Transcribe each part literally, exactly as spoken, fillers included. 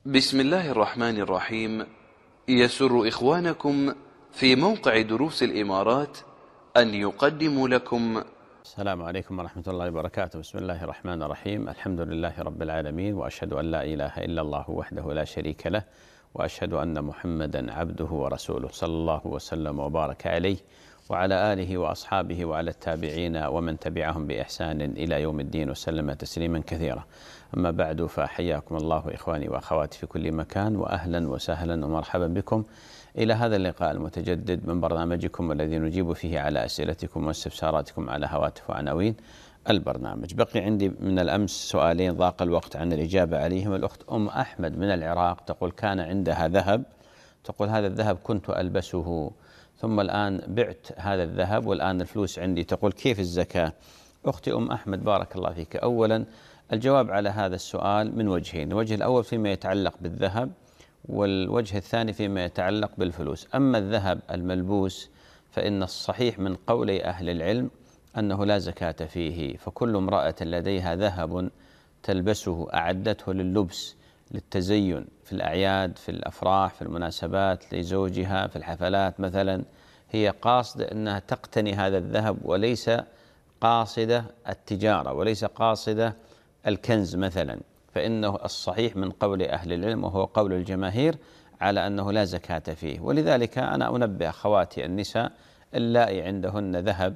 بسم الله الرحمن الرحيم. يسر إخوانكم في موقع دروس الإمارات أن يقدموا لكم. السلام عليكم ورحمة الله وبركاته. بسم الله الرحمن الرحيم. الحمد لله رب العالمين، وأشهد أن لا إله إلا الله وحده لا شريك له، وأشهد أن محمدا عبده ورسوله، صلى الله وسلم وبارك عليه وعلى آله وأصحابه وعلى التابعين ومن تبعهم بإحسان إلى يوم الدين، وسلم تسليما كثيرا. أما بعد، فحياكم الله إخواني وأخواتي في كل مكان، وأهلا وسهلا ومرحبا بكم إلى هذا اللقاء المتجدد من برنامجكم الذي نجيب فيه على أسئلتكم واستفساراتكم على هواتف وعناوين البرنامج. بقي عندي من الأمس سؤالين ضاق الوقت عن الإجابة عليهم. الأخت أم أحمد من العراق تقول كان عندها ذهب، تقول هذا الذهب كنت ألبسه، ثم الآن بعت هذا الذهب والآن الفلوس عندي، تقول كيف الزكاة؟ أختي أم أحمد بارك الله فيك، أولا الجواب على هذا السؤال من وجهين: الوجه الأول فيما يتعلق بالذهب، والوجه الثاني فيما يتعلق بالفلوس. أما الذهب الملبوس فإن الصحيح من قولي أهل العلم أنه لا زكاة فيه، فكل امرأة لديها ذهب تلبسه أعدته لللبس للتزين في الأعياد، في الأفراح، في المناسبات، لزوجها في الحفلات مثلا، هي قاصدة أنها تقتني هذا الذهب وليس قاصدة التجارة وليس قاصدة الكنز مثلا، فإنه الصحيح من قول أهل العلم وهو قول الجماهير على أنه لا زكاة فيه. ولذلك أنا أنبه أخواتي النساء اللائي عندهن ذهب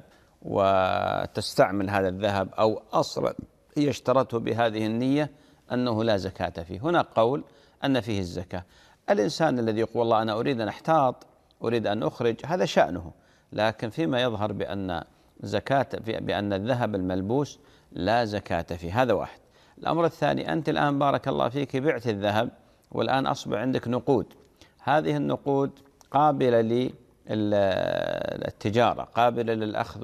وتستعمل هذا الذهب أو أصلا هي اشترته بهذه النية أنه لا زكاة فيه. هنا قول أن فيه الزكاة. الإنسان الذي يقول والله أنا أريد أن أحتاط، أريد أن أخرج، هذا شأنه، لكن فيما يظهر بأن زكاة بأن الذهب الملبوس لا زكاة فيه، هذا واحد. الأمر الثاني، أنت الآن بارك الله فيك بعت الذهب والآن أصبح عندك نقود، هذه النقود قابلة للتجارة، قابلة للأخذ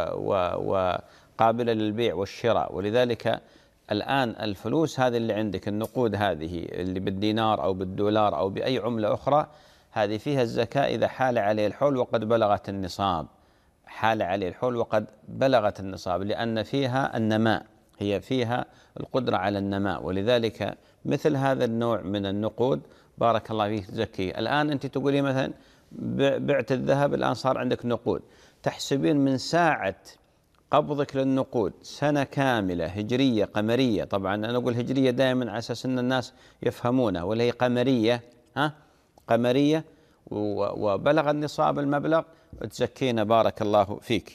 وقابلة للبيع والشراء، ولذلك الآن الفلوس هذه اللي عندك، النقود هذه اللي بالدينار أو بالدولار أو بأي عملة أخرى، هذه فيها الزكاة إذا حال عليه الحول وقد بلغت النصاب، حال عليه الحول وقد بلغت النصاب، لأن فيها النماء، هي فيها القدرة على النماء، ولذلك مثل هذا النوع من النقود بارك الله فيك تزكيه. الآن أنت تقولي مثلا بعت الذهب الآن صار عندك نقود، تحسبين من ساعة قبضك للنقود سنة كاملة هجرية قمرية، طبعا أنا أقول هجرية دائما على أساس أن الناس يفهمونها، ولا هي قمرية، ها قمرية، وبلغ النصاب المبلغ تزكينا بارك الله فيك.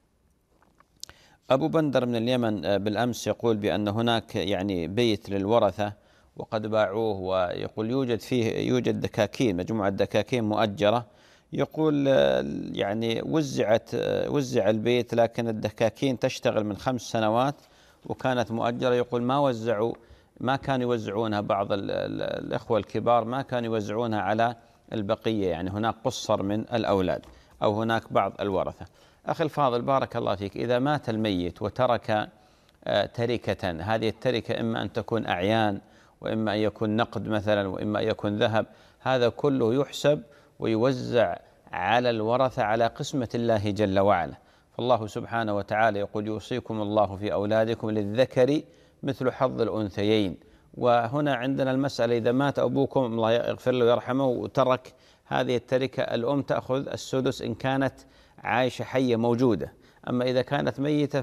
أبو بندر من اليمن بالأمس يقول بأن هناك يعني بيت للورثة وقد باعوه، ويقول يوجد فيه يوجد دكاكين، مجموعة دكاكين مؤجرة، يقول يعني وزعت وزع البيت لكن الدكاكين تشتغل من خمس سنوات وكانت مؤجرة، يقول ما وزعوا ما كانوا يوزعونها، بعض الإخوة الكبار ما كانوا يوزعونها على البقية، يعني هناك قصر من الأولاد أو هناك بعض الورثة. أخي الفاضل بارك الله فيك، إذا مات الميت وترك تركة، هذه التركة إما أن تكون أعيان وإما أن يكون نقد مثلا وإما أن يكون ذهب، هذا كله يحسب ويوزع على الورثة على قسمة الله جل وعلا. فالله سبحانه وتعالى يقول يوصيكم الله في أولادكم للذكر مثل حظ الأنثيين. وهنا عندنا المسألة، إذا مات أبوكم الله يغفر له ويرحمه وترك هذه التركة، الأم تأخذ السدس إن كانت عايشة حية موجودة، أما إذا كانت ميتة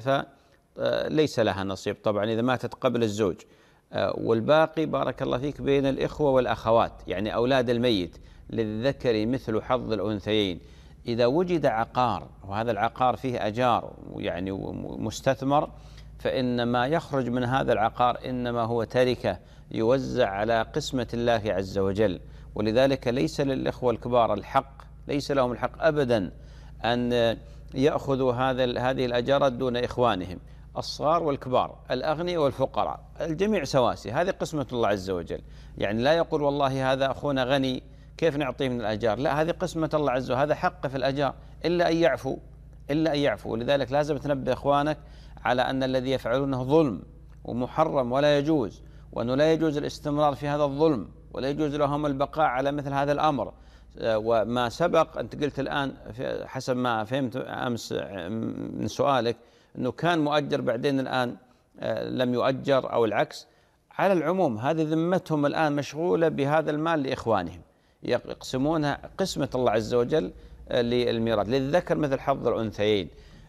فليس لها نصيب طبعا إذا ماتت قبل الزوج، والباقي بارك الله فيك بين الإخوة والأخوات، يعني أولاد الميت للذكر مثل حظ الأنثيين. إذا وجد عقار وهذا العقار فيه أجار يعني مستثمر، فإن ما يخرج من هذا العقار إنما هو تركة يوزع على قسمة الله عز وجل. ولذلك ليس للإخوة الكبار الحق، ليس لهم الحق أبدا أن يأخذوا هذا هذه الأجارات دون إخوانهم الصغار والكبار، الأغنياء والفقراء، الجميع سواسي، هذه قسمة الله عز وجل. يعني لا يقول والله هذا أخونا غني كيف نعطيه من الأجار، لا، هذه قسمة الله عز وجل، هذا حق في الأجار، إلا أن يعفو إلا أن يعفو. ولذلك لازم تنبه إخوانك على أن الذي يفعلونه ظلم ومحرم ولا يجوز، وأنه لا يجوز الاستمرار في هذا الظلم ولا يجوز لهم البقاء على مثل هذا الأمر. وما سبق أنت قلت الآن حسب ما فهمت أمس من سؤالك أنه كان مؤجر بعدين الآن لم يؤجر أو العكس، على العموم هذه ذمتهم الآن مشغولة بهذا المال لإخوانهم، يقسمونها قسمة الله عز وجل للميراث، للذكر مثل حظ الأنثيين.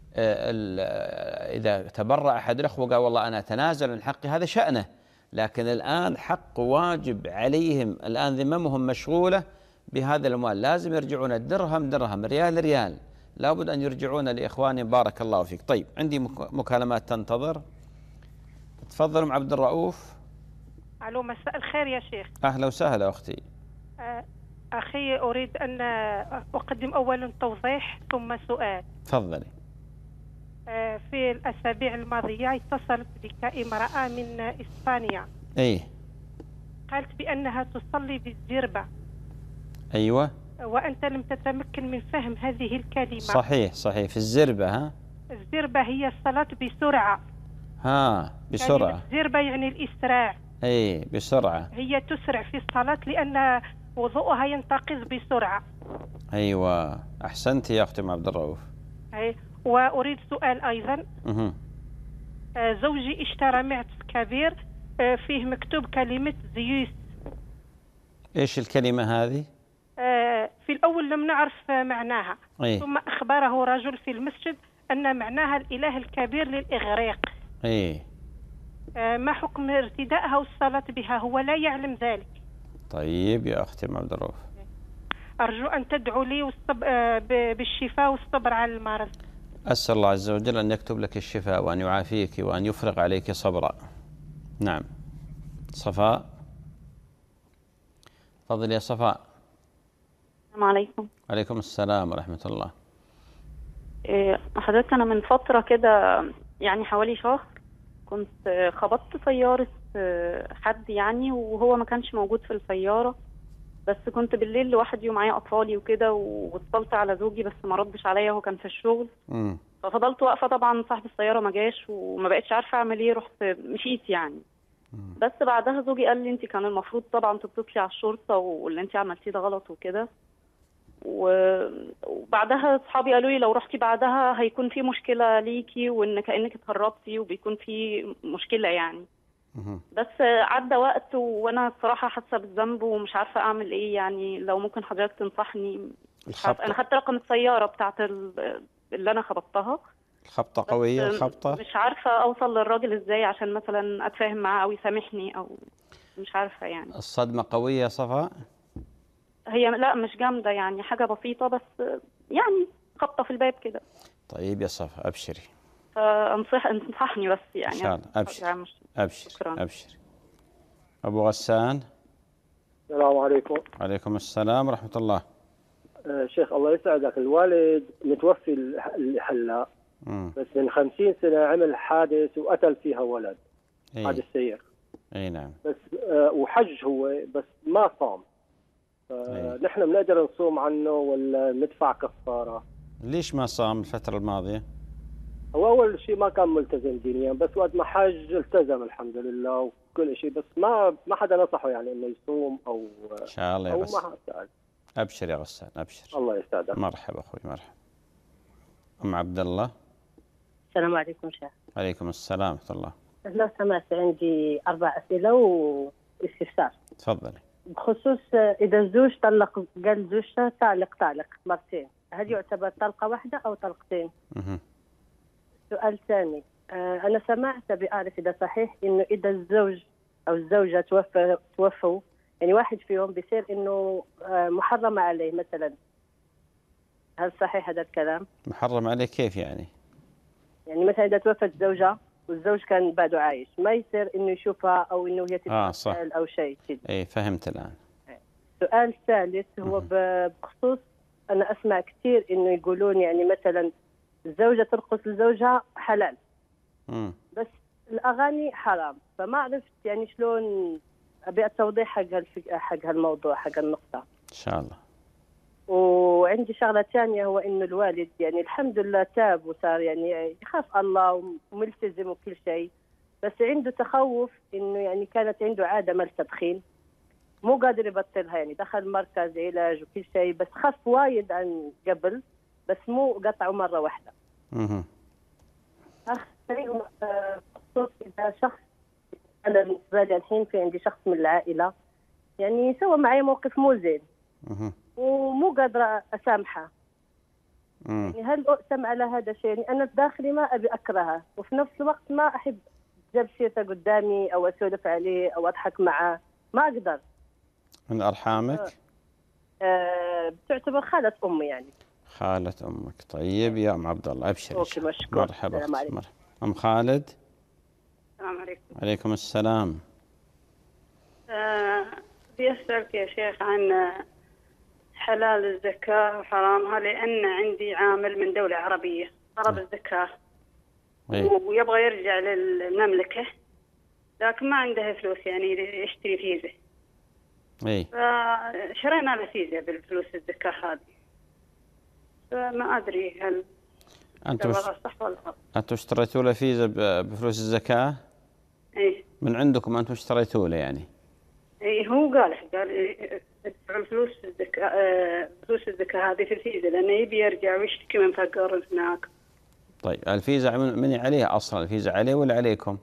إذا تبرأ أحد الأخوة قال والله أنا أتنازل عن حقي هذا شأنه، لكن الآن حق واجب عليهم، الآن ذممهم مشغولة بهذا الأموال، لازم يرجعون الدرهم درهم، ريال ريال، لابد أن يرجعون لإخوانهم. بارك الله فيك. طيب عندي مكالمات تنتظر، تفضل أم عبد الرؤوف. ألو، مساء الخير يا شيخ. أهلا وسهلا أختي. أخي أريد أن أقدم أولا توضيح ثم سؤال. تفضلي. في الأسابيع الماضية اتصلت بك امرأة من إسبانيا. أيه. قالت بأنها تصلي بالزربة. أيوة. وأنت لم تتمكن من فهم هذه الكلمة. صحيح صحيح، في الزربة. ها، الزربة هي الصلاة بسرعة. ها، بسرعة. الزربة يعني الإسراع. أي بسرعة، هي تسرع في الصلاة لأن وضوءها ينتقض بسرعة. أيوة، أحسنت يا أختي عبد الرؤوف. أي. وأريد سؤال أيضا. أه. زوجي اشترى معطف كبير فيه مكتوب كلمة زيوس. إيش الكلمة هذه؟ في الأول لم نعرف معناها. أي. ثم أخبره رجل في المسجد أن معناها الإله الكبير للإغريق. أي. ما حكم ارتدائها والصلاة بها؟ هو لا يعلم ذلك. طيب يا أختي عبد الرؤوف، أرجو أن تدعو لي بالشفاء والصبر على المرض. أسأل الله عز وجل أن يكتب لك الشفاء وأن يعافيك وأن يفرغ عليك صبرا. نعم. صفاء، تفضل يا صفاء. السلام عليكم. عليكم السلام ورحمة الله. إيه حضرتك، أنا من فترة كده يعني حوالي شهر كنت خبطت سيارة حد يعني، وهو ما كانش موجود في السيارة، بس كنت بالليل لوحدي ومعايا أطفالي وكده، واتصلت على زوجي بس ما ردش عليا، هو كان في الشغل. م. ففضلت واقفة، طبعا صاحب السيارة ما جاش وما بقتش عارفة أعمل إيه، رحت مشيت يعني. م. بس بعدها زوجي قال لي أنت كان المفروض طبعا تتصلي على الشرطة واللي أنت عملتيه ده غلط وكده. وبعدها اصحابي قالوا لي لو رحتي بعدها هيكون في مشكله ليكي، وان كانك اتهربتي وبيكون في مشكله يعني. بس عدى وقت وانا الصراحه حاسه بالذنب ومش عارفه اعمل ايه يعني، لو ممكن حضرتك تنصحني. انا خدت رقم السياره بتاعت اللي انا خبطتها. الخبطه قويه الخبطه؟ مش عارفه اوصل للراجل ازاي عشان مثلا اتفاهم معاه او يسامحني، او مش عارفه يعني. الصدمه قويه يا صفاء؟ هي لا مش جامدة يعني، حاجة بسيطة بس يعني خبطة في الباب كده. طيب يا صفا أبشري. فانصح انصحني بس يعني. إن شاء الله. أبشر أبشر شكرا. أبشر. أبو غسان. السلام عليكم. عليكم السلام ورحمة الله. آه شيخ الله يسعدك، الوالد متوفي هلا، بس من خمسين سنة عمل حادث وقتل فيها ولد. إيه؟ حادث سير. أي نعم. بس آه وحج هو بس ما صام. نحن بنقدر نصوم عنه ولا ندفع كفارة؟ ليش ما صام الفترة الماضية؟ هو أول شيء ما كان ملتزم دينيا، بس وقت ما حج التزم الحمد لله وكل شيء، بس ما ما حدا نصحه يعني إنه يصوم أو إن شاء الله يا غسان. ما حدا. أبشر يا غسان أبشر. الله يسعدك. مرحبا أخوي مرحبا. أم عبد الله. السلام عليكم شيخ. عليكم السلام ورحمة الله. لو سمحت عندي أربع أسئلة واستفسار. تفضلي. بخصوص إذا الزوج طلق، قال زوجته طالق طالق مرتين، هل يعتبر طلقة واحدة أو طلقتين؟ مه. سؤال ثاني، أنا سمعت بأعرف إذا صحيح إنه إذا الزوج أو الزوجة توفى توفوا يعني واحد فيهم بيصير إنه محرم عليه مثلا، هل صحيح هذا الكلام؟ محرم عليه كيف يعني؟ يعني مثلا إذا توفت زوجة والزوج كان بعده عايش، ما يصير إنه يشوفها أو إنه هي تتسأل آه أو شيء كذا. إيه فهمت الآن. السؤال الثالث هو بخصوص أنا أسمع كثير إنه يقولون يعني مثلا الزوجة ترقص لزوجها حلال. مم. بس الأغاني حرام، فما عرفت يعني شلون أبي التوضيح حق حق هالموضوع حق النقطة. إن شاء الله. وعندي شغلة ثانية، هو إنه الوالد يعني الحمد لله تاب وصار يعني يخاف الله وملتزم وكل شيء، بس عنده تخوف إنه يعني كانت عنده عادة مال تدخين مو قادر يبطلها، يعني دخل مركز علاج وكل شيء بس خف وايد عن قبل، بس مو قطعه مرة واحدة. اها. آخر شيء بخصوص إذا شخص أنا بالنسبة لي الحين في عندي شخص من العائلة يعني سوى معي موقف مو زين ومو قادرة أسامحه. يعني هل أقسم على هذا الشيء؟ يعني أنا بداخلي ما أبي أكرهه وفي نفس الوقت ما أحب جاب سيرته قدامي أو أسولف عليه أو أضحك معه، ما أقدر. من أرحامك؟ أه بتعتبر خالة أمي يعني. خالة أمك. طيب يا أم عبد الله أبشر. أوكي مشكور. مرحبا. مرحبا. أم خالد. السلام عليكم. عليكم السلام. أه بيسألك يا شيخ عن حلال الزكاة وحرامها، لأن عندي عامل من دولة عربية طلب الزكاة ويبغى يرجع للمملكة لكن ما عنده فلوس يعني يشتري فيزا. اي فشرينا له فيزا بالفلوس الزكاة هذه، فما أدري هل أنتم صح ولا غلط. أنتم اشتريتوا له فيزا بفلوس الزكاة؟ اي من عندكم أنتم اشتريتوا له يعني؟ اي هو قال قال ادفعوا الفلوس الزكاة فلوس الزكاة هذه في الفيزا لأنه يبي يرجع ويشتكي من فقر هناك. طيب الفيزا من عليه أصلا؟ الفيزا عليه ولا عليكم؟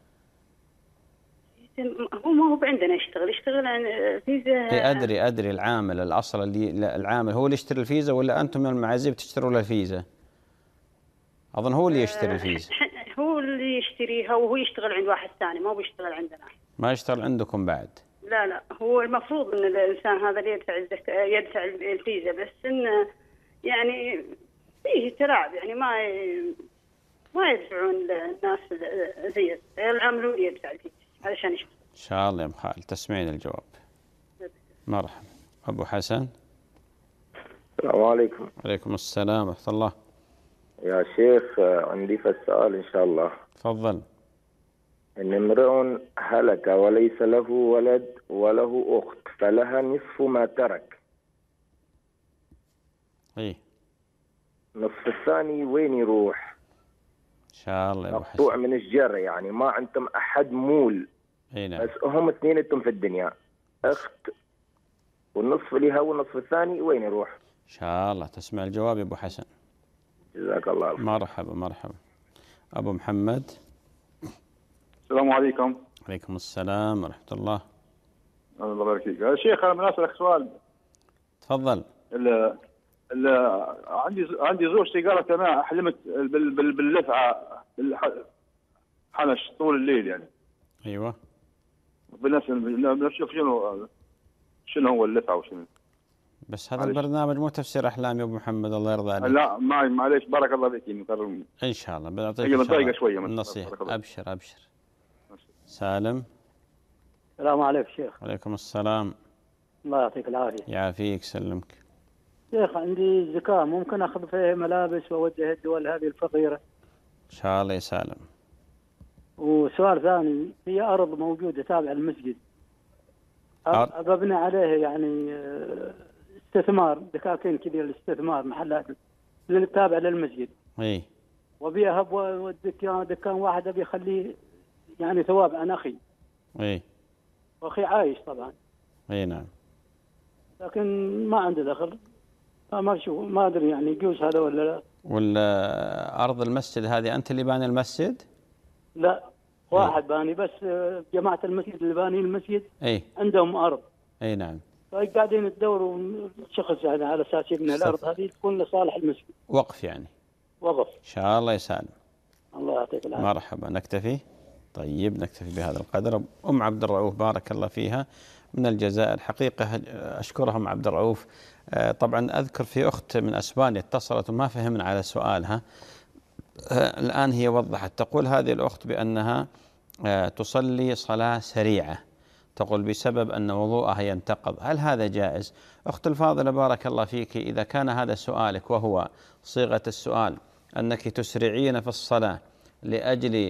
هو ما هو عندنا يشتغل يشتغل عن فيزا. أدري أدري العامل الأصل اللي العامل هو اللي يشتري الفيزا ولا أنتم من المعازيب تشتروا له الفيزا؟ أظن هو اللي يشتري الفيزا. هو اللي يشتريها وهو يشتغل عند واحد ثاني ما بيشتغل عندنا. ما يشتغل عندكم بعد؟ لا لا هو المفروض ان الانسان هذا اللي يدفع الزكاة يدفع الفيزا، بس انه يعني فيه تلاعب يعني ما ما يدفعون الناس زي العامل هو اللي يدفع الفيزا علشان يشتغل. إن شاء الله يا أم خالد تسمعين الجواب. مرحبا. أبو حسن. السلام عليكم. عليكم السلام ورحمة الله. يا شيخ عندي فالسؤال إن شاء الله. تفضل. إن امرؤ هلك وليس له ولد وله أخت فلها نصف ما ترك. إيه. نصف الثاني وين يروح؟ إن شاء الله يا أبو حسن. مقطوع من الجر يعني ما عندهم أحد مول. إيه نعم. بس هم اثنين انتم في الدنيا أخت والنصف لها والنصف الثاني وين يروح؟ إن شاء الله تسمع الجواب يا أبو حسن. جزاك الله الخير. مرحبا مرحبا. أبو محمد. السلام عليكم. عليكم السلام ورحمة الله. الله يبارك فيك. يا شيخ أنا بدي أسألك سؤال. تفضل. ال ال عندي عندي زوجتي قالت أنا حلمت بال بال باللفعة بالحنش طول الليل يعني. أيوة. بنشوف شنو شنو هو اللفعة وشنو. بس هذا البرنامج مو تفسير أحلام يا أبو محمد الله يرضى عليك. لا ما معليش بارك الله فيك. إن شاء الله بنعطيك هي متضايقة شوية النصيحة. أبشر أبشر. سالم. السلام عليكم شيخ. عليكم السلام. الله يعطيك العافية. يعافيك سلمك. شيخ عندي زكاة ممكن أخذ فيها ملابس وأوجه الدول هذه الفقيرة؟ إن شاء الله يا سالم. وسؤال ثاني، هي أرض موجودة تابعة للمسجد أبني عليها يعني استثمار دكاكين كذا الاستثمار محلات تابعة للمسجد. إيه. وبيها دكان دكان واحد أبي أخليه يعني ثواب عن أخي. إيه. وأخي عايش طبعا. إيه نعم. لكن ما عنده دخل ما شو ما أدري يعني يجوز هذا ولا لا. ولا أرض المسجد هذه أنت اللي باني المسجد؟ لا واحد إيه؟ باني بس جماعة المسجد اللي باني المسجد إيه؟ عندهم أرض. إيه نعم. قاعدين يدوروا شخص يعني على أساس يبني الأرض هذه تكون لصالح المسجد. وقف يعني. وقف. إن شاء الله يسالم. الله يعطيك العافية. مرحبا. نكتفي؟ طيب نكتفي بهذا القدر. أم عبد الرؤوف بارك الله فيها من الجزائر. حقيقة أشكرهم عبد الرؤوف. طبعا أذكر في أخت من أسبانيا اتصلت وما فهمنا على سؤالها. الآن هي وضحت. تقول هذه الأخت بأنها تصلي صلاة سريعة، تقول بسبب أن وضوءها ينتقض. هل هذا جائز؟ أخت الفاضلة بارك الله فيك، إذا كان هذا سؤالك وهو صيغة السؤال أنك تسرعين في الصلاة لأجل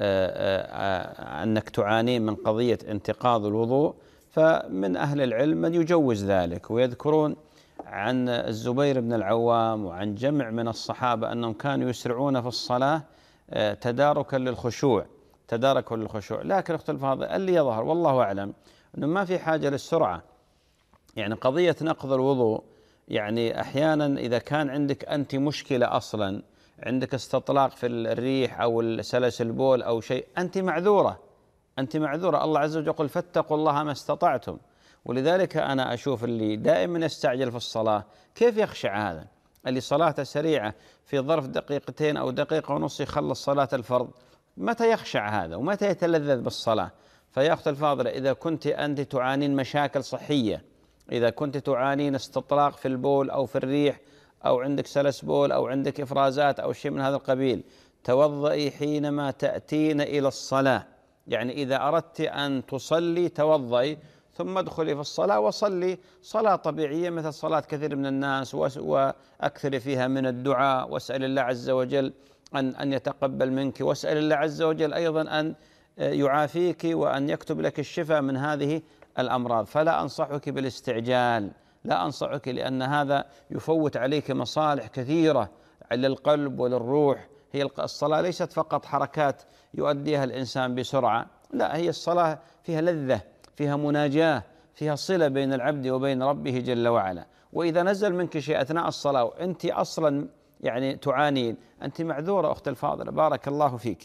أنك تعانين من قضية انتقاض الوضوء، فمن أهل العلم من يجوز ذلك، ويذكرون عن الزبير بن العوام وعن جمع من الصحابة أنهم كانوا يسرعون في الصلاة تداركا للخشوع تداركا للخشوع. لكن أخت الفاضل اللي يظهر والله أعلم أنه ما في حاجة للسرعة. يعني قضية نقض الوضوء يعني أحيانا إذا كان عندك أنت مشكلة أصلا، عندك استطلاق في الريح أو سلس البول أو شيء، أنت معذورة أنت معذورة. الله عز وجل يقول فاتقوا الله ما استطعتم. ولذلك أنا أشوف اللي دائما يستعجل في الصلاة كيف يخشع هذا؟ اللي صلاته سريعة في ظرف دقيقتين أو دقيقة ونص يخلص صلاة الفرض، متى يخشع هذا ومتى يتلذذ بالصلاة؟ فيا أخت الفاضلة، إذا كنت أنت تعانين مشاكل صحية، إذا كنت تعانين استطراق في البول أو في الريح أو عندك سلس بول أو عندك إفرازات أو شيء من هذا القبيل، توضئي حينما تأتين إلى الصلاة. يعني إذا أردت أن تصلي توضئي ثم ادخلي في الصلاة وصلي صلاة طبيعية مثل صلاة كثير من الناس، وأكثر فيها من الدعاء، واسأل الله عز وجل أن أن يتقبل منك، واسأل الله عز وجل أيضا أن يعافيك وأن يكتب لك الشفاء من هذه الأمراض. فلا أنصحك بالاستعجال، لا أنصحك، لأن هذا يفوت عليك مصالح كثيرة للقلب وللروح. هي الصلاة ليست فقط حركات يؤديها الإنسان بسرعة، لا، هي الصلاة فيها لذة، فيها مناجاة، فيها صلة بين العبد وبين ربه جل وعلا. وإذا نزل منك شيء أثناء الصلاة وأنت أصلا يعني تعانين، أنت معذورة أخت الفاضلة، بارك الله فيك.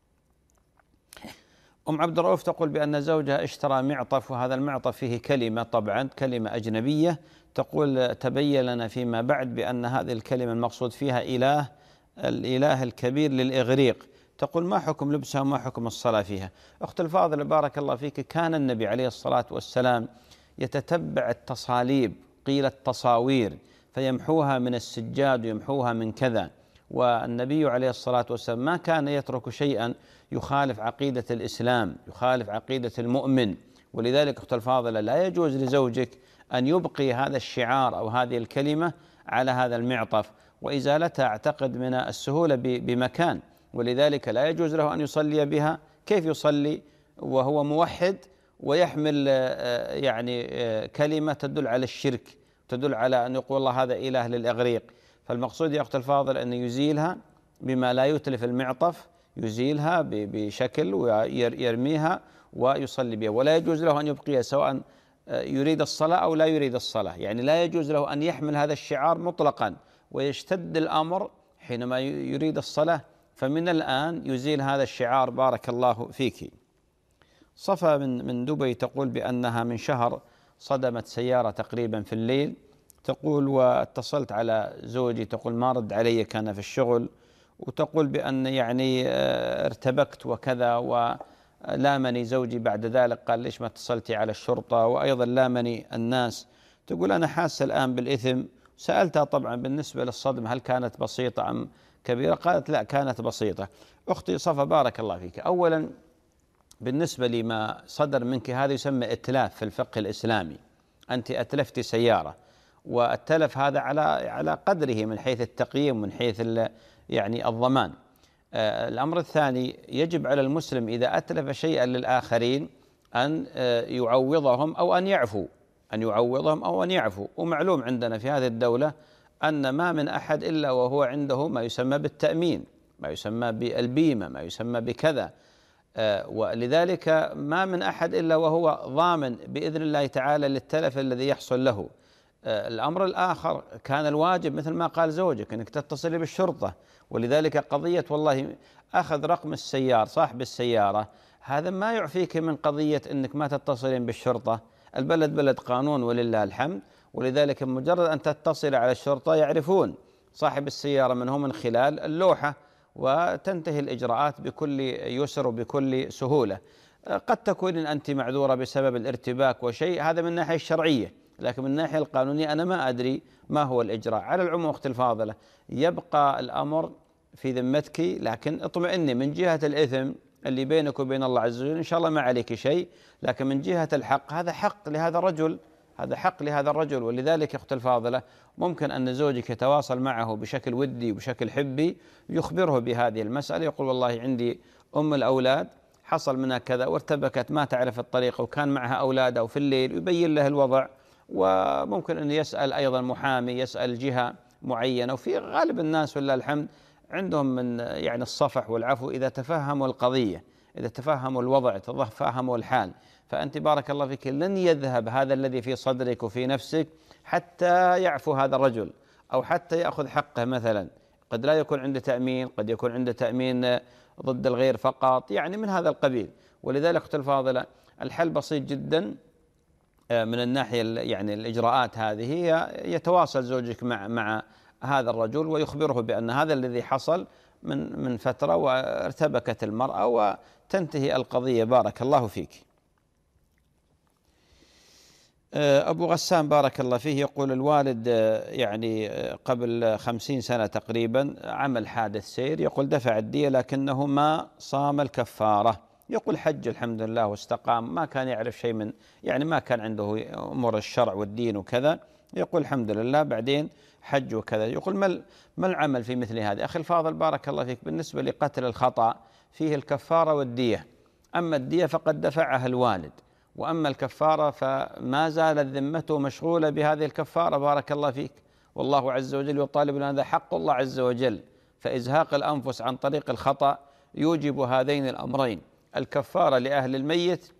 أم عبد الرؤوف تقول بأن زوجها اشترى معطف، وهذا المعطف فيه كلمة، طبعا كلمة أجنبية، تقول تبين لنا فيما بعد بأن هذه الكلمة المقصود فيها إله، الإله الكبير للإغريق. تقول ما حكم لبسها وما حكم الصلاة فيها؟ أخت الفاضلة بارك الله فيك، كان النبي عليه الصلاة والسلام يتتبع التصاليب، قيل التصاوير، فيمحوها من السجاد ويمحوها من كذا. والنبي عليه الصلاة والسلام ما كان يترك شيئا يخالف عقيدة الإسلام، يخالف عقيدة المؤمن. ولذلك أخت الفاضلة لا يجوز لزوجك أن يبقي هذا الشعار أو هذه الكلمة على هذا المعطف، وإزالتها أعتقد من السهولة بمكان، ولذلك لا يجوز له أن يصلي بها. كيف يصلي وهو موحد ويحمل يعني كلمة تدل على الشرك، تدل على أن يقول الله هذا إله للإغريق؟ فالمقصود يا أخت الفاضل أن يزيلها بما لا يتلف المعطف، يزيلها بشكل ويرميها ويصلي بها، ولا يجوز له أن يبقيها سواء يريد الصلاة أو لا يريد الصلاة. يعني لا يجوز له أن يحمل هذا الشعار مطلقا ويشتد الأمر حينما يريد الصلاة، فمن الآن يزيل هذا الشعار، بارك الله فيك. صفا من من دبي تقول بأنها من شهر صدمت سيارة تقريبا في الليل، تقول واتصلت على زوجي، تقول ما رد علي، كان في الشغل، وتقول بأن يعني ارتبكت وكذا، ولامني زوجي بعد ذلك قال ليش ما اتصلتي على الشرطة، وأيضا لامني الناس. تقول أنا حاسة الآن بالإثم. سألتها طبعا بالنسبة للصدمة هل كانت بسيطة أم كبيرة؟ قالت لا كانت بسيطة. أختي صفا بارك الله فيك، أولا بالنسبة لما صدر منك هذا يسمى إتلاف في الفقه الإسلامي، أنت أتلفت سيارة، والتلف هذا على على قدره من حيث التقييم ومن حيث يعني الضمان. آه الأمر الثاني، يجب على المسلم إذا أتلف شيئا للآخرين أن آه يعوضهم أو أن يعفو، أن يعوضهم أو أن يعفو. ومعلوم عندنا في هذه الدولة أن ما من أحد إلا وهو عنده ما يسمى بالتأمين، ما يسمى بالبيمة، ما يسمى بكذا، آه ولذلك ما من أحد إلا وهو ضامن بإذن الله تعالى للتلف الذي يحصل له. آه الأمر الآخر، كان الواجب مثل ما قال زوجك أنك تتصلي بالشرطة، ولذلك قضية والله أخذ رقم السيار صاحب السيارة هذا ما يعفيك من قضية أنك ما تتصلين بالشرطة. البلد بلد قانون ولله الحمد، ولذلك مجرد أن تتصل على الشرطة يعرفون صاحب السيارة من هو من خلال اللوحة، وتنتهي الإجراءات بكل يسر وبكل سهولة. قد تكون أنت معذورة بسبب الارتباك وشيء، هذا من الناحية الشرعية، لكن من الناحية القانونية أنا ما أدري ما هو الإجراء. على العموم أختي الفاضلة، يبقى الأمر في ذمتك، لكن اطمئني من جهة الإثم اللي بينك وبين الله عز وجل إن شاء الله ما عليك شيء، لكن من جهة الحق هذا حق لهذا الرجل، هذا حق لهذا الرجل. ولذلك أختي الفاضلة ممكن أن زوجك يتواصل معه بشكل ودي وبشكل حبي، يخبره بهذه المسألة، يقول والله عندي أم الأولاد حصل منها كذا وارتبكت ما تعرف الطريق وكان معها أولاد أو في الليل، يبين له الوضع. وممكن أن يسأل أيضا محامي، يسأل جهة معينة، وفي غالب الناس ولله الحمد عندهم من يعني الصفح والعفو إذا تفهموا القضية، إذا تفهموا الوضع، تفهموا الحال. فأنت بارك الله فيك لن يذهب هذا الذي في صدرك وفي نفسك حتى يعفو هذا الرجل أو حتى يأخذ حقه. مثلا قد لا يكون عنده تأمين، قد يكون عنده تأمين ضد الغير فقط، يعني من هذا القبيل. ولذلك أختي الفاضلة الحل بسيط جدا من الناحية يعني الإجراءات هذه، هي يتواصل زوجك مع مع هذا الرجل ويخبره بأن هذا الذي حصل من من فترة وارتبكت المرأة وتنتهي القضية. بارك الله فيك. أبو غسان بارك الله فيه يقول الوالد يعني قبل خمسين سنة تقريبا عمل حادث سير، يقول دفع الدية لكنه ما صام الكفارة، يقول حج الحمد لله واستقام، ما كان يعرف شيء من يعني ما كان عنده أمور الشرع والدين وكذا، يقول الحمد لله بعدين حج وكذا. يقول ما ما العمل في مثل هذا؟ أخي الفاضل بارك الله فيك، بالنسبة لقتل الخطأ فيه الكفارة والدية، أما الدية فقد دفعها الوالد، وأما الكفارة فما زالت ذمته مشغولة بهذه الكفارة. بارك الله فيك. والله عز وجل يطالب لنا، هذا حق الله عز وجل، فإزهاق الأنفس عن طريق الخطأ يوجب هذين الأمرين، الكفارة لأهل الميت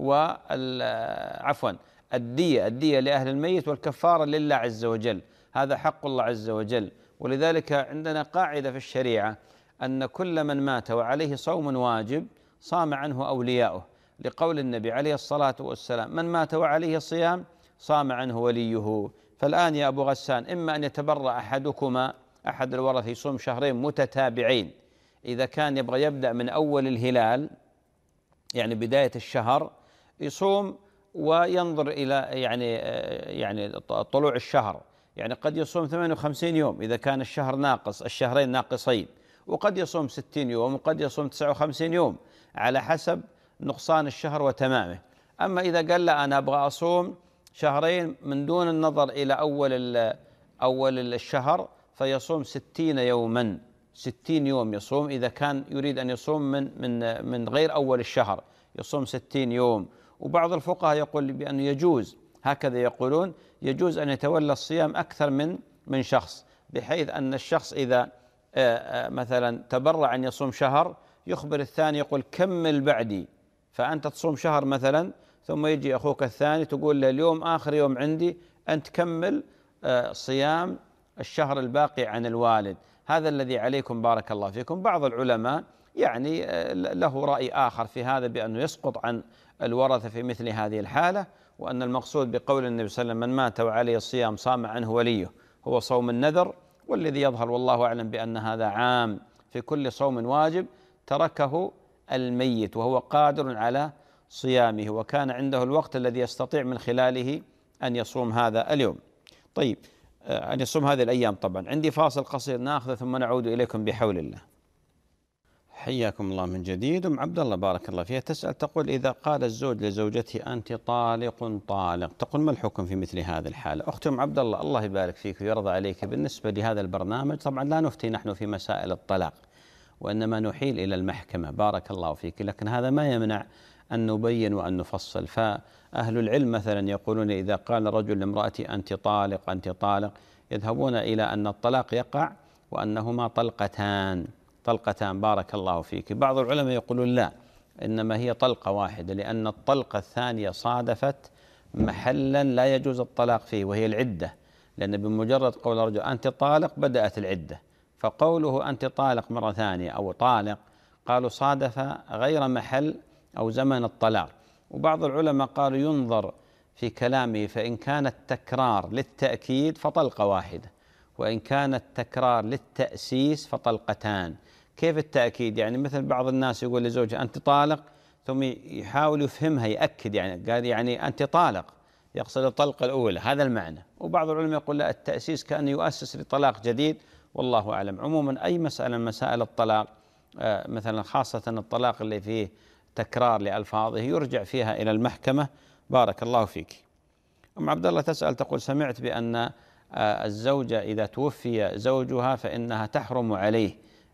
وعفوا الدية الدية لأهل الميت والكفارة لله عز وجل، هذا حق الله عز وجل. ولذلك عندنا قاعدة في الشريعة أن كل من مات وعليه صوم واجب صام عنه أولياؤه، لقول النبي عليه الصلاة والسلام من مات وعليه صيام صام عنه وليه. فالآن يا أبو غسان إما أن يتبرأ أحدكما أحد الورثة يصوم شهرين متتابعين، إذا كان يبغى يبدأ من أول الهلال يعني بداية الشهر يصوم وينظر إلى يعني يعني طلوع الشهر، يعني قد يصوم ثمانية وخمسين يوم إذا كان الشهر ناقص، الشهرين ناقصين، وقد يصوم ستين يوم، وقد يصوم تسعة وخمسين يوم على حسب نقصان الشهر وتمامه. أما إذا قال لا أنا أبغى أصوم شهرين من دون النظر إلى أول أول الشهر فيصوم ستين يوما، ستين يوم يصوم، إذا كان يريد أن يصوم من من من غير أول الشهر يصوم ستين يوم. وبعض الفقهاء يقول بأنه يجوز، هكذا يقولون، يجوز أن يتولى الصيام أكثر من من شخص، بحيث أن الشخص إذا مثلا تبرع أن يصوم شهر يخبر الثاني يقول كمل بعدي، فأنت تصوم شهر مثلا ثم يجي أخوك الثاني تقول له اليوم آخر يوم عندي أنت كمل صيام الشهر الباقي عن الوالد. هذا الذي عليكم بارك الله فيكم. بعض العلماء يعني له رأي آخر في هذا بأنه يسقط عن الورثة في مثل هذه الحالة، وأن المقصود بقول النبي صلى الله عليه وسلم من مات وعليه الصيام صام عنه وليه هو صوم النذر، والذي يظهر والله أعلم بأن هذا عام في كل صوم واجب تركه الميت وهو قادر على صيامه وكان عنده الوقت الذي يستطيع من خلاله أن يصوم هذا اليوم. طيب أن يصوم هذه الأيام. طبعا عندي فاصل قصير ناخذه ثم نعود إليكم بحول الله. حياكم الله من جديد. أم عبد الله بارك الله فيها تسأل تقول إذا قال الزوج لزوجته أنت طالق طالق، تقول ما الحكم في مثل هذه الحالة؟ أختي أم عبد الله الله يبارك فيك ويرضى عليك، بالنسبة لهذا البرنامج طبعا لا نفتي نحن في مسائل الطلاق، وإنما نحيل إلى المحكمة بارك الله فيك، لكن هذا ما يمنع أن نبين وأن نفصل. فأهل العلم مثلا يقولون إذا قال الرجل لامرأتي أنت طالق أنت طالق يذهبون إلى أن الطلاق يقع وأنهما طلقتان طلقتان بارك الله فيك. بعض العلماء يقولون لا، إنما هي طلقة واحدة، لأن الطلقة الثانية صادفت محلا لا يجوز الطلاق فيه وهي العدة، لأن بمجرد قول الرجل أنت طالق بدأت العدة، فقوله أنت طالق مرة ثانية أو طالق قالوا صادف غير محل أو زمن الطلاق. وبعض العلماء قالوا ينظر في كلامه، فإن كان التكرار للتأكيد فطلقة واحدة، وإن كان التكرار للتأسيس فطلقتان. كيف التأكيد؟ يعني مثل بعض الناس يقول لزوجه أنت طالق ثم يحاول يفهمها يأكد، يعني قال يعني أنت طالق يقصد الطلقة الأولى، هذا المعنى. وبعض العلماء يقول لا، التأسيس كأنه يؤسس لطلاق جديد، والله أعلم. عموما أي مسألة من مسائل الطلاق مثلا خاصة الطلاق اللي فيه تكرار لألفاظه يرجع فيها إلى المحكمة بارك الله فيك. أم عبد الله تسأل تقول سمعت بأن الزوجة إذا توفي زوجها فإنها تحرم عليه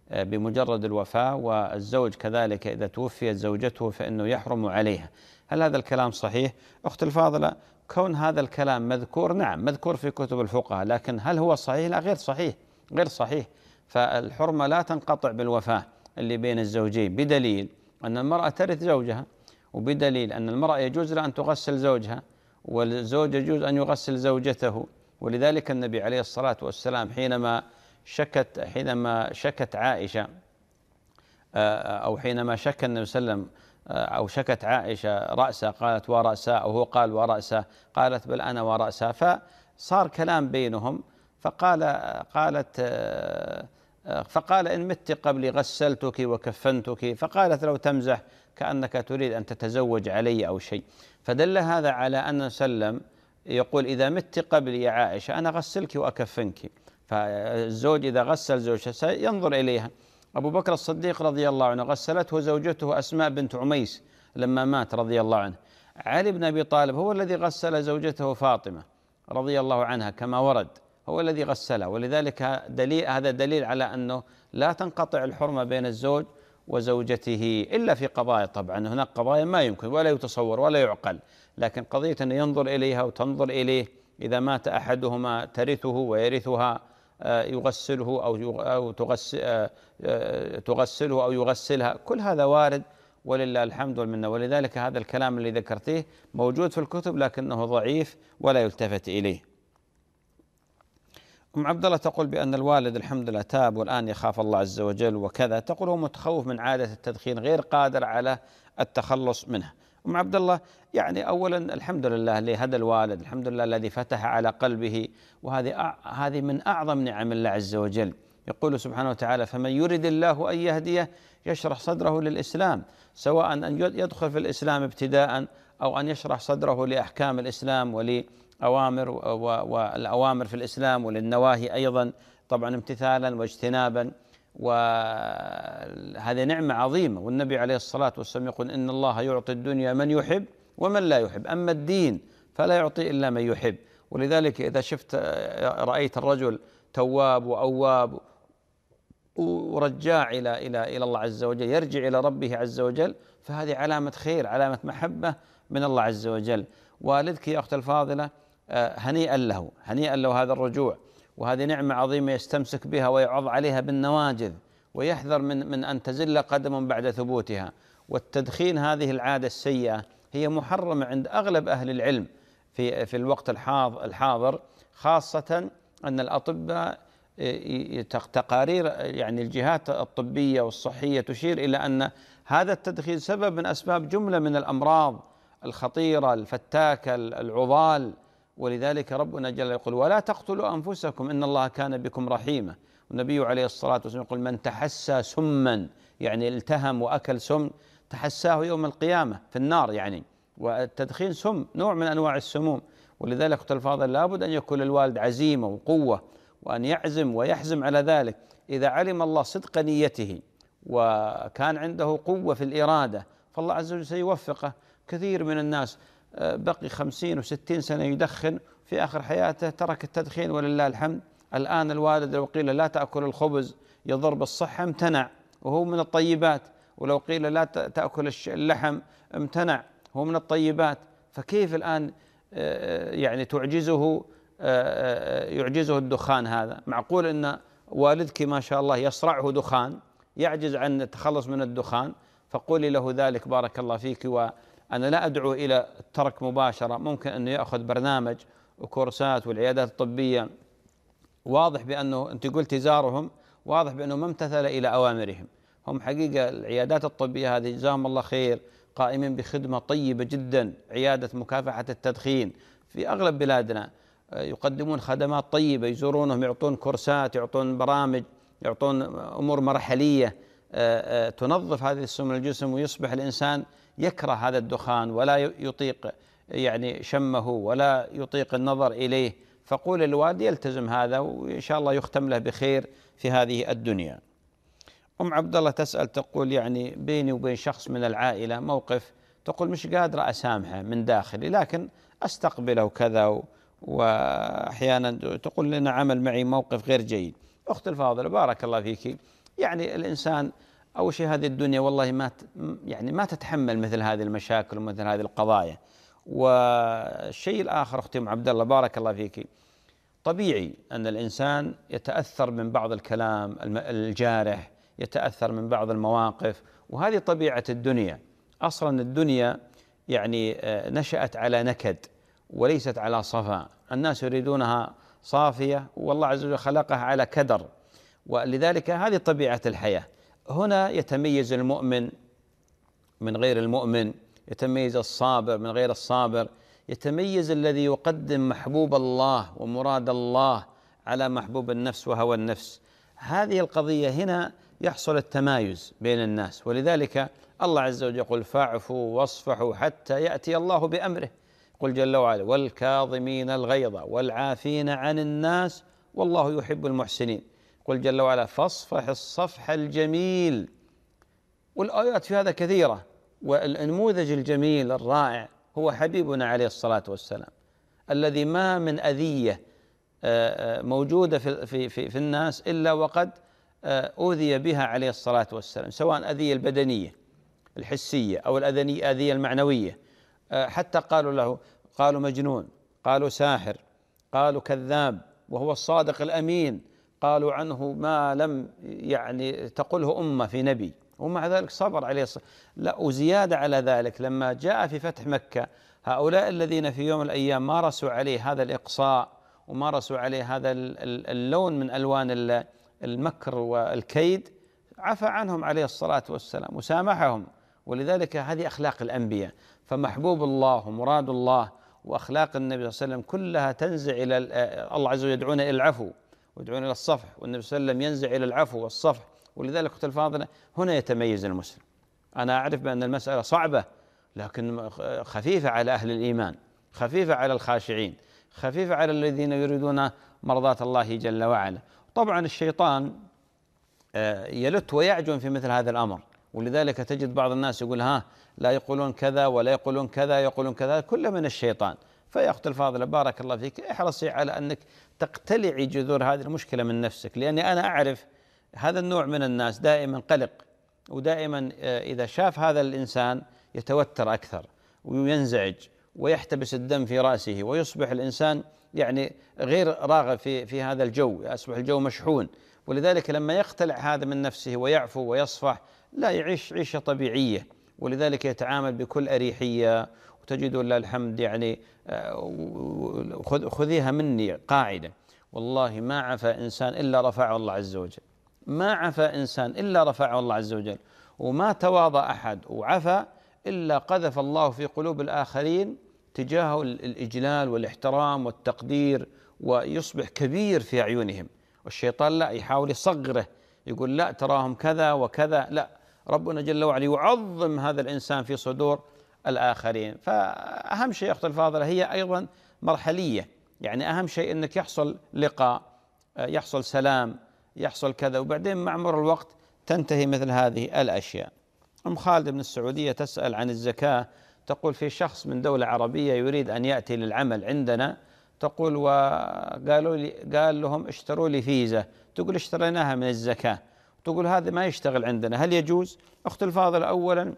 بمجرد الوفاة، والزوج كذلك إذا توفيت زوجته فإنه يحرم عليها، هل هذا الكلام صحيح؟ أخت الفاضلة كون هذا الكلام مذكور، نعم مذكور في كتب الفقهاء، لكن هل هو صحيح؟ لا، غير صحيح غير صحيح. فالحرمة لا تنقطع بالوفاة اللي بين الزوجين، بدليل أن المرأة ترث زوجها، وبدليل أن المرأة يجوز لها أن تغسل زوجها، والزوج يجوز أن يغسل زوجته. ولذلك النبي عليه الصلاة والسلام حينما شكت حينما شكت عائشة أو حينما شك النبي صلى الله عليه وسلم أو شكت عائشة رأسه قالت ورأسه، أو هو قال ورأسه قالت بل أنا ورأسه، فصار كلام بينهم. فقال قالت فقال إن مت قبلي غسلتك وكفنتك، فقالت لو تمزح كأنك تريد أن تتزوج علي أو شيء. فدل هذا على أن سلم يقول إذا مت قبلي يا عائشة أنا غسلك وأكفنك. فالزوج إذا غسل زوجته سينظر إليها. أبو بكر الصديق رضي الله عنه غسلته زوجته أسماء بنت عميس لما مات رضي الله عنه. علي بن أبي طالب هو الذي غسل زوجته فاطمة رضي الله عنها كما ورد، هو الذي غسلها. ولذلك دليل هذا دليل على أنه لا تنقطع الحرمة بين الزوج وزوجته إلا في قضايا، طبعا هناك قضايا ما يمكن ولا يتصور ولا يعقل، لكن قضية أن ينظر إليها وتنظر إليه، إذا مات أحدهما ترثه ويرثها، يغسله أو تغسله أو يغسلها، كل هذا وارد ولله الحمد والمنة. ولذلك هذا الكلام الذي ذكرتيه موجود في الكتب لكنه ضعيف ولا يلتفت إليه. أم عبد الله تقول بأن الوالد الحمد لله تاب والآن يخاف الله عز وجل وكذا، تقول هو متخوف من عادة التدخين غير قادر على التخلص منها. أم عبد الله يعني أولا الحمد لله لهذا الوالد، الحمد لله الذي فتح على قلبه، وهذه هذه من أعظم نعم الله عز وجل. يقول سبحانه وتعالى فمن يرد الله أن يهديه يشرح صدره للإسلام، سواء أن يدخل في الإسلام ابتداء أو أن يشرح صدره لأحكام الإسلام ولأوامر والأوامر في الإسلام وللنواهي أيضا طبعا امتثالا واجتنابا، وهذه نعمة عظيمة. والنبي عليه الصلاة والسلام يقول إن الله يعطي الدنيا من يحب ومن لا يحب، أما الدين فلا يعطي إلا من يحب. ولذلك إذا شفت رأيت الرجل تواب وأواب ورجاع إلى إلى إلى الله عز وجل، يرجع إلى ربه عز وجل، فهذه علامة خير، علامة محبة من الله عز وجل. والدك يا أخت الفاضلة هنيئا له، هنيئا له هذا الرجوع، وهذه نعمة عظيمة يستمسك بها ويعض عليها بالنواجذ ويحذر من من أن تزل قدم بعد ثبوتها. والتدخين هذه العادة السيئة هي محرمة عند أغلب أهل العلم في في الوقت الحاضر، خاصة أن الأطباء تقارير يعني الجهات الطبية والصحية تشير إلى أن هذا التدخين سبب من أسباب جملة من الأمراض الخطيرة الفتاكة العضال. ولذلك ربنا جل يقول ولا تقتلوا أنفسكم إن الله كان بكم رحيما. والنبي عليه الصلاة والسلام يقول من تحسى سما، يعني التهم وأكل سم تحساه يوم القيامة في النار يعني. والتدخين سم، نوع من أنواع السموم. ولذلك أخت الفاضل لابد أن يكون الوالد عزيمة وقوة، وأن يعزم ويحزم على ذلك. إذا علم الله صدق نيته وكان عنده قوة في الإرادة فالله عز وجل سيوفقه. كثير من الناس بقي خمسين وستين سنة يدخن، في آخر حياته ترك التدخين ولله الحمد. الآن الوالد لو قيل لا تأكل الخبز يضر بالصحة امتنع وهو من الطيبات، ولو قيل لا تأكل اللحم امتنع هو من الطيبات. فكيف الآن يعني تعجزه يعجزه الدخان هذا؟ معقول أن والدك ما شاء الله يصرعه دخان يعجز عن التخلص من الدخان؟ فقولي له ذلك بارك الله فيك. وأنا لا أدعو إلى الترك مباشرة، ممكن أنه يأخذ برنامج وكورسات والعيادات الطبية. واضح بأنه أنت قلت زارهم، واضح بأنه ما امتثل إلى أوامرهم. هم حقيقة العيادات الطبية هذه جزاهم الله خير قائمين بخدمة طيبة جدا، عيادة مكافحة التدخين في أغلب بلادنا يقدمون خدمات طيبة، يزورونهم يعطون كورسات، يعطون برامج، يعطون أمور مرحلية تنظف هذه السموم الجسم، ويصبح الإنسان يكره هذا الدخان ولا يطيق يعني شمه ولا يطيق النظر إليه. فقول الوالد يلتزم هذا وإن شاء الله يختم له بخير في هذه الدنيا. أم عبد الله تسأل تقول يعني بيني وبين شخص من العائلة موقف، تقول مش قادرة أسامحه من داخلي لكن أستقبله كذا، وأحيانا تقول لنا عمل معي موقف غير جيد. أخت الفاضلة بارك الله فيك، يعني الإنسان أول شيء هذه الدنيا والله ما يعني ما تتحمل مثل هذه المشاكل ومثل هذه القضايا. والشيء الآخر أختي أم عبد الله بارك الله فيك، طبيعي أن الإنسان يتأثر من بعض الكلام الجارح، يتأثر من بعض المواقف، وهذه طبيعة الدنيا. أصلا الدنيا يعني نشأت على نكد وليست على صفاء، الناس يريدونها صافية والله عز وجل خلقها على كدر، ولذلك هذه طبيعة الحياة. هنا يتميز المؤمن من غير المؤمن، يتميز الصابر من غير الصابر، يتميز الذي يقدم محبوب الله ومراد الله على محبوب النفس وهوى النفس. هذه القضية هنا يحصل التمايز بين الناس، ولذلك الله عز وجل يقول فاعفوا واصفحوا حتى يأتي الله بأمره. قل جل وعلا والكاظمين الغيظ والعافين عن الناس والله يحب المحسنين. قل جل وعلا فاصفح الصفح الجميل. والآيات في هذا كثيرة، والنموذج الجميل الرائع هو حبيبنا عليه الصلاة والسلام، الذي ما من أذية موجودة في, في, في, في الناس إلا وقد أوذي بها عليه الصلاة والسلام، سواء أذية البدنية الحسية أو الأذية المعنوية. حتى قالوا له، قالوا مجنون، قالوا ساحر، قالوا كذاب وهو الصادق الأمين، قالوا عنه ما لم يعني تقله أمة في نبي، ومع ذلك صبر عليه الصلاة. لا، وزيادة على ذلك لما جاء في فتح مكة هؤلاء الذين في يوم من الأيام مارسوا عليه هذا الإقصاء ومارسوا عليه هذا اللون من ألوان المكر والكيد، عفى عنهم عليه الصلاة والسلام وسامحهم. ولذلك هذه أخلاق الأنبياء. فمحبوب الله ومراد الله وأخلاق النبي صلى الله عليه وسلم كلها تنزع إلى الله عز وجل، يدعون إلى العفو ويدعون إلى الصفح، والنبي صلى الله عليه وسلم ينزع إلى العفو والصفح. ولذلك أختي الفاضلة هنا يتميز المسلم. أنا أعرف بأن المسألة صعبة لكن خفيفة على أهل الإيمان، خفيفة على الخاشعين، خفيفة على الذين يريدون مرضاة الله جل وعلا. طبعا الشيطان يلت ويعجن في مثل هذا الأمر، ولذلك تجد بعض الناس يقول ها لا يقولون كذا ولا يقولون كذا، يقولون كذا، كله من الشيطان. فيا أختي الفاضلة بارك الله فيك احرصي على أنك تقتلعي جذور هذه المشكلة من نفسك، لأني أنا أعرف هذا النوع من الناس دائما قلق، ودائما إذا شاف هذا الإنسان يتوتر أكثر وينزعج ويحتبس الدم في رأسه، ويصبح الإنسان يعني غير راغب في في هذا الجو، يصبح الجو مشحون. ولذلك لما يقتلع هذا من نفسه ويعفو ويصفح لا يعيش عيشة طبيعية، ولذلك يتعامل بكل أريحية. وتجد لله الحمد يعني خذيها مني قاعدة، والله ما عفى إنسان إلا رفعه الله عز وجل، ما عفى إنسان إلا رفعه الله عز وجل، وما تواضع أحد وعفى إلا قذف الله في قلوب الآخرين تجاهه الإجلال والاحترام والتقدير، ويصبح كبير في أعينهم. والشيطان لا، يحاول يصغره، يقول لا تراهم كذا وكذا. لا، ربنا جل وعلا يعظم هذا الإنسان في صدور الآخرين. فأهم شيء أختي الفاضلة هي أيضا مرحلية، يعني أهم شيء أنك يحصل لقاء، يحصل سلام، يحصل كذا، وبعدين مع مرور الوقت تنتهي مثل هذه الأشياء. أم خالد من السعودية تسأل عن الزكاة، تقول في شخص من دولة عربية يريد أن يأتي للعمل عندنا، تقول وقالوا لي قال لهم اشتروا لي فيزا، تقول اشتريناها من الزكاة، تقول هذا ما يشتغل عندنا، هل يجوز؟ أخت الفاضل أولا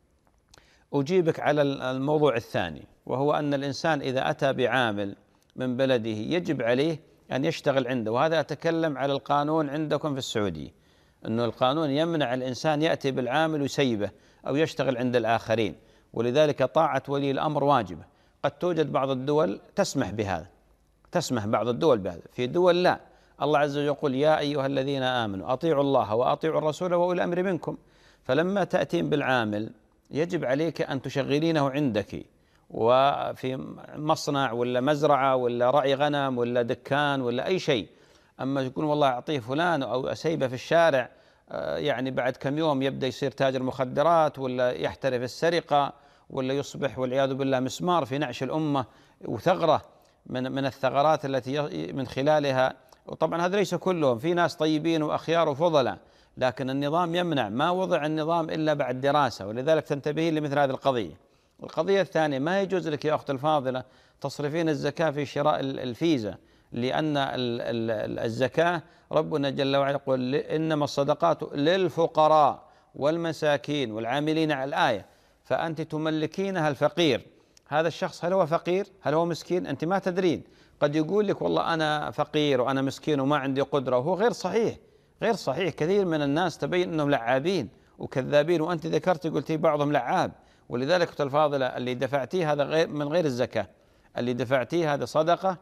أجيبك على الموضوع الثاني، وهو أن الإنسان إذا أتى بعامل من بلده يجب عليه أن يشتغل عنده، وهذا أتكلم على القانون عندكم في السعودية، أنه القانون يمنع الإنسان يأتي بالعامل ويسيبه أو يشتغل عند الآخرين، ولذلك طاعة ولي الأمر واجبة. قد توجد بعض الدول تسمح بهذا، تسمح بعض الدول بهذا، في دول لا. الله عز وجل يقول يا أيها الذين آمنوا أطيعوا الله وأطيعوا الرسول وأولي الأمر منكم. فلما تأتين بالعامل يجب عليك أن تشغلينه عندك، وفي مصنع ولا مزرعة ولا رعي غنم ولا دكان ولا أي شيء. أما يقول والله أعطيه فلان أو أسيبه في الشارع، يعني بعد كم يوم يبدأ يصير تاجر مخدرات ولا يحترف السرقة ولا يصبح والعياذ بالله مسمار في نعش الأمة وثغرة من من الثغرات التي من خلالها. وطبعا هذا ليس كلهم، في ناس طيبين وأخيار وفضلاء، لكن النظام يمنع، ما وضع النظام إلا بعد دراسة، ولذلك تنتبهين لمثل هذه القضية. القضية الثانية، ما يجوز لك يا أخت الفاضلة تصرفين الزكاة في شراء الفيزا، لأن الزكاة ربنا جل وعلا يقول إنما الصدقات للفقراء والمساكين والعاملين على الآية، فأنت تملكينها الفقير. هذا الشخص هل هو فقير؟ هل هو مسكين؟ أنت ما تدرين، قد يقول لك والله أنا فقير وأنا مسكين وما عندي قدرة، وهو غير صحيح، غير صحيح. كثير من الناس تبين أنهم لعابين وكذابين، وأنت ذكرت قلتي بعضهم لعاب. ولذلك الفاضلة اللي دفعتيه هذا غير من غير الزكاة، اللي دفعتيه هذا صدقة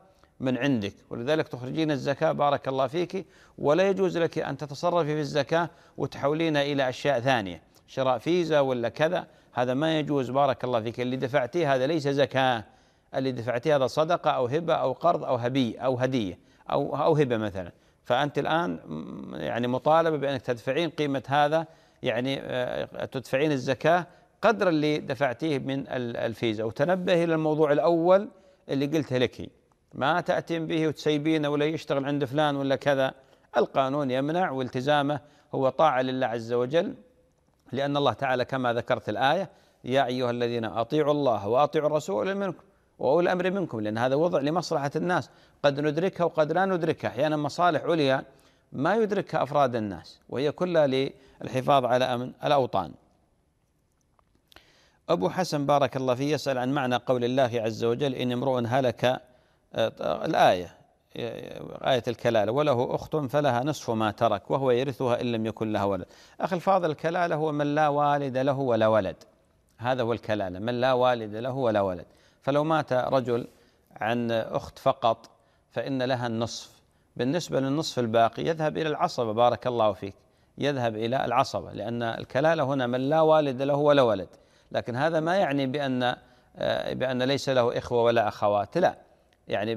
من عندك، ولذلك تخرجين الزكاة بارك الله فيك، ولا يجوز لك أن تتصرفي في الزكاة وتحولين إلى أشياء ثانية، شراء فيزا ولا كذا، هذا ما يجوز بارك الله فيك. اللي دفعتيه هذا ليس زكاة، اللي دفعتيه هذا صدقة أو هبة أو قرض أو هبي أو هدية أو أو هبة مثلا. فأنت الآن يعني مطالبة بأنك تدفعين قيمة هذا، يعني تدفعين الزكاة قدر اللي دفعتيه من الفيزا. وتنبه إلى الموضوع الأول اللي قلته لك، ما تأتين به وتسيبينه ولا يشتغل عند فلان ولا كذا. القانون يمنع، والتزامه هو طاعة لله عز وجل، لأن الله تعالى كما ذكرت الآية: يا أيها الذين أطيعوا الله وأطيعوا الرسول منكم وأولي الأمر منكم، لأن هذا وضع لمصلحة الناس قد ندركها وقد لا ندركها، أحيانا مصالح عليا ما يدركها أفراد الناس، وهي كلها للحفاظ على أمن الأوطان. أبو حسن بارك الله فيه يسأل عن معنى قول الله عز وجل: إن امرؤ هلك، الآية آية الكلالة، وله أخت فلها نصف ما ترك وهو يرثها إن لم يكن لها ولد. أخي الفاضل، الكلالة هو من لا والد له ولا ولد، هذا هو الكلالة، من لا والد له ولا ولد. فلو مات رجل عن أخت فقط فإن لها النصف، بالنسبة للنصف الباقي يذهب إلى العصبة بارك الله فيك، يذهب إلى العصبة، لأن الكلالة هنا من لا والد له ولا ولد. لكن هذا ما يعني بأن بأن ليس له إخوة ولا أخوات، لا، يعني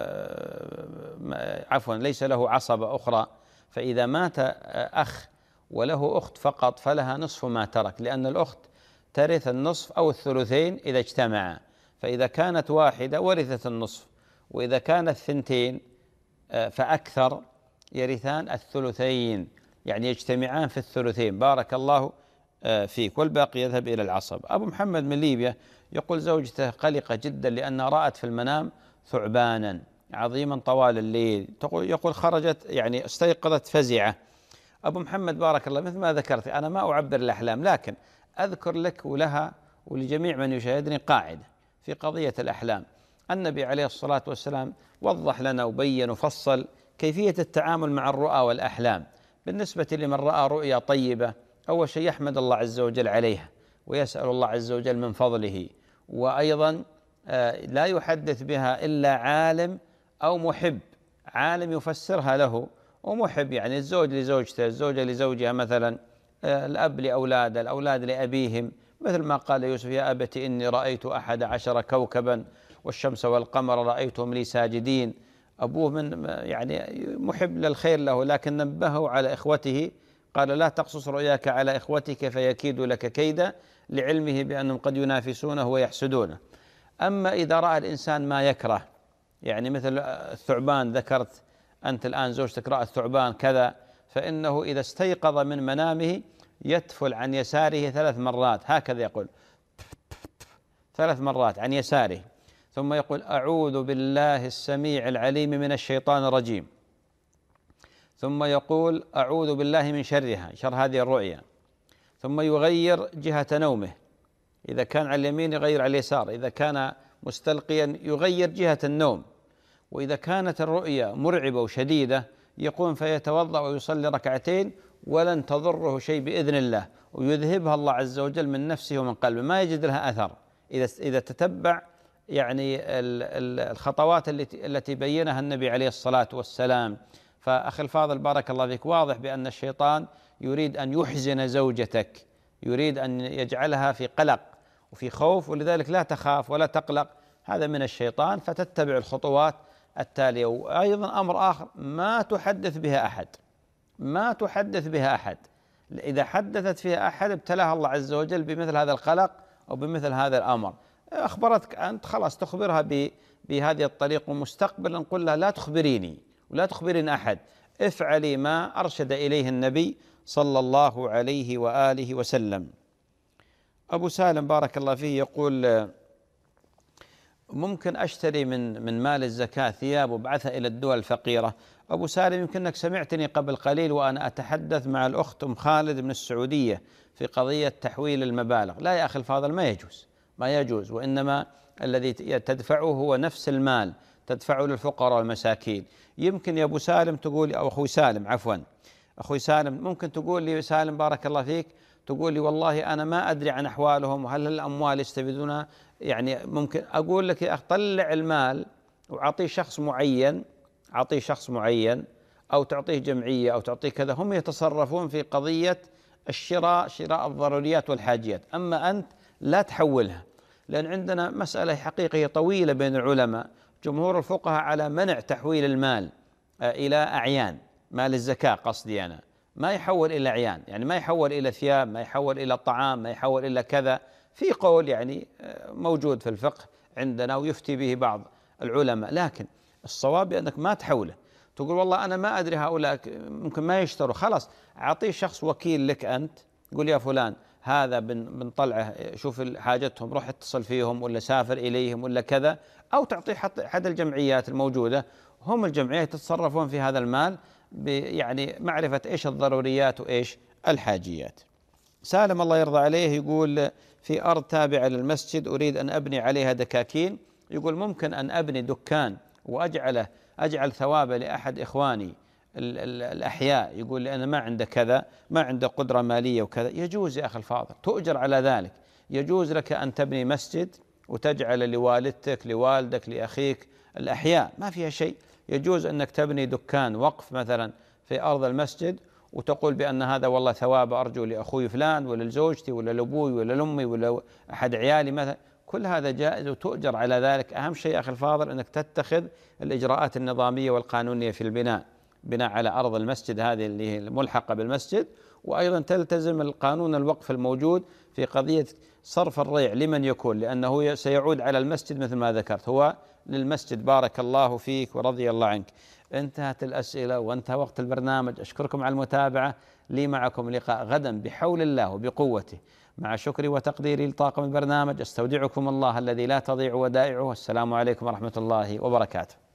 عفوا ليس له عصبة أخرى. فإذا مات أخ وله أخت فقط فلها نصف ما ترك، لأن الأخت ترث النصف أو الثلثين إذا اجتمعا. فإذا كانت واحدة ورثت النصف، وإذا كانت ثنتين فأكثر يرثان الثلثين، يعني يجتمعان في الثلثين بارك الله فيك، والباقي يذهب إلى العصب. أبو محمد من ليبيا يقول: زوجته قلقة جدا لأنها رأت في المنام ثعبانا عظيما طوال الليل، يقول خرجت يعني استيقظت فزعة. أبو محمد بارك الله، مثل ما ذكرت أنا ما أعبر الأحلام، لكن أذكر لك ولها ولجميع من يشاهدني قاعدة في قضية الأحلام. النبي عليه الصلاة والسلام وضح لنا وبين وفصل كيفية التعامل مع الرؤى والأحلام. بالنسبة لمن رأى رؤيا طيبة، أول شيء يحمد الله عز وجل عليها ويسأل الله عز وجل من فضله، وأيضا لا يحدث بها إلا عالم أو محب، عالم يفسرها له ومحب، يعني الزوج لزوجته، الزوجة لزوجها مثلا، الأب لأولاده، الأولاد لأبيهم، مثل ما قال يوسف: يا أبت إني رأيت أحد عشر كوكبا والشمس والقمر رأيتهم لي ساجدين. أبوه من يعني محب للخير له، لكن نبهه على إخوته، قال: لا تقصص رؤياك على إخوتك فيكيدوا لك كيدا، لعلمه بأنهم قد ينافسونه ويحسدونه. أما إذا رأى الإنسان ما يكره، يعني مثل الثعبان، ذكرت أنت الآن زوجتك رأت ثعبان كذا، فإنه إذا استيقظ من منامه يتفل عن يساره ثلاث مرات، هكذا يقول ثلاث مرات عن يساره، ثم يقول: أعوذ بالله السميع العليم من الشيطان الرجيم، ثم يقول: أعوذ بالله من شرها، شر هذه الرؤيا، ثم يغير جهة نومه، إذا كان على اليمين يغير على اليسار، إذا كان مستلقيا يغير جهة النوم، وإذا كانت الرؤيا مرعبة وشديدة يقوم فيتوضأ ويصلي ركعتين ولن تضره شيء بإذن الله، ويذهبها الله عز وجل من نفسه ومن قلبه، ما يجد لها أثر إذا إذا تتبع يعني الخطوات التي التي بينها النبي عليه الصلاة والسلام. فأخي الفاضل بارك الله فيك، واضح بأن الشيطان يريد أن يحزن زوجتك، يريد أن يجعلها في قلق وفي خوف، ولذلك لا تخاف ولا تقلق، هذا من الشيطان، فتتبع الخطوات التالية. وأيضا أمر آخر، ما تحدث بها أحد، ما تحدث بها أحد، إذا حدثت فيها أحد ابتلاها الله عز وجل بمثل هذا القلق أو بمثل هذا الأمر. أخبرتك أنت خلاص تخبرها بهذه الطريقة، ومستقبلا قل لها: لا تخبريني ولا تخبرين أحد، افعلي ما أرشد إليه النبي صلى الله عليه وآله وسلم. أبو سالم بارك الله فيه يقول: ممكن أشتري من من مال الزكاة ثياب وابعثها إلى الدول الفقيرة؟ أبو سالم يمكنك سمعتني قبل قليل وأنا أتحدث مع الأخت أم خالد من السعودية في قضية تحويل المبالغ. لا يا أخي الفاضل، ما يجوز، ما يجوز، وإنما الذي تدفعه هو نفس المال، تدفعه للفقراء والمساكين. يمكن يا أبو سالم تقول، أو أخوي سالم عفوا أخوي سالم ممكن تقول لي: سالم بارك الله فيك، تقول لي والله أنا ما أدري عن أحوالهم وهل الأموال يستفيدونها، يعني ممكن أقول لك يا أخي طلع المال وأعطيه شخص معين، أعطيه شخص معين أو تعطيه جمعية أو تعطيه كذا، هم يتصرفون في قضية الشراء، شراء الضروريات والحاجيات. أما أنت لا تحولها، لأن عندنا مسألة حقيقية طويلة بين العلماء، جمهور الفقهاء على منع تحويل المال إلى أعيان، مال الزكاة قصدي أنا، ما يحول إلى أعيان، يعني ما يحول إلى ثياب، ما يحول إلى طعام، ما يحول إلى كذا. في قول يعني موجود في الفقه عندنا ويفتي به بعض العلماء، لكن الصواب بأنك ما تحوله. تقول والله أنا ما أدري هؤلاء ممكن ما يشتروا، خلاص أعطيه شخص وكيل لك أنت، قول يا فلان هذا بنطلعه، شوف حاجتهم، روح اتصل فيهم ولا سافر إليهم ولا كذا، أو تعطيه أحد الجمعيات الموجودة، هم الجمعيات يتصرفون في هذا المال يعني معرفة إيش الضروريات وإيش الحاجيات. سالم الله يرضى عليه يقول في أرض تابعة للمسجد أريد أن أبني عليها دكاكين، يقول ممكن أن أبني دكان وأجعله أجعل ثوابه لأحد إخواني الأحياء، يقول لأن ما عنده كذا، ما عنده قدرة مالية وكذا. يجوز يا أخي الفاضل، تؤجر على ذلك. يجوز لك أن تبني مسجد وتجعل لوالدتك لوالدك لأخيك الأحياء، ما فيها شيء. يجوز أنك تبني دكان وقف مثلا في أرض المسجد وتقول بأن هذا والله ثواب أرجو لأخوي فلان ولا لزوجتي ولا لأبوي ولا لأمي ولا أحد عيالي مثلا، كل هذا جائز وتؤجر على ذلك. أهم شيء يا أخي الفاضل أنك تتخذ الإجراءات النظامية والقانونية في البناء، بناء على أرض المسجد هذه اللي هي الملحقة بالمسجد، وأيضا تلتزم القانون الوقف الموجود في قضية صرف الريع لمن يكون، لأنه سيعود على المسجد مثل ما ذكرت، هو للمسجد. بارك الله فيك ورضي الله عنك. انتهت الأسئلة وانتهى وقت البرنامج. أشكركم على المتابعة، لي معكم لقاء غدا بحول الله وبقوته. مع شكري وتقديري لطاقم البرنامج، استودعكم الله الذي لا تضيع ودائعه. السلام عليكم ورحمة الله وبركاته.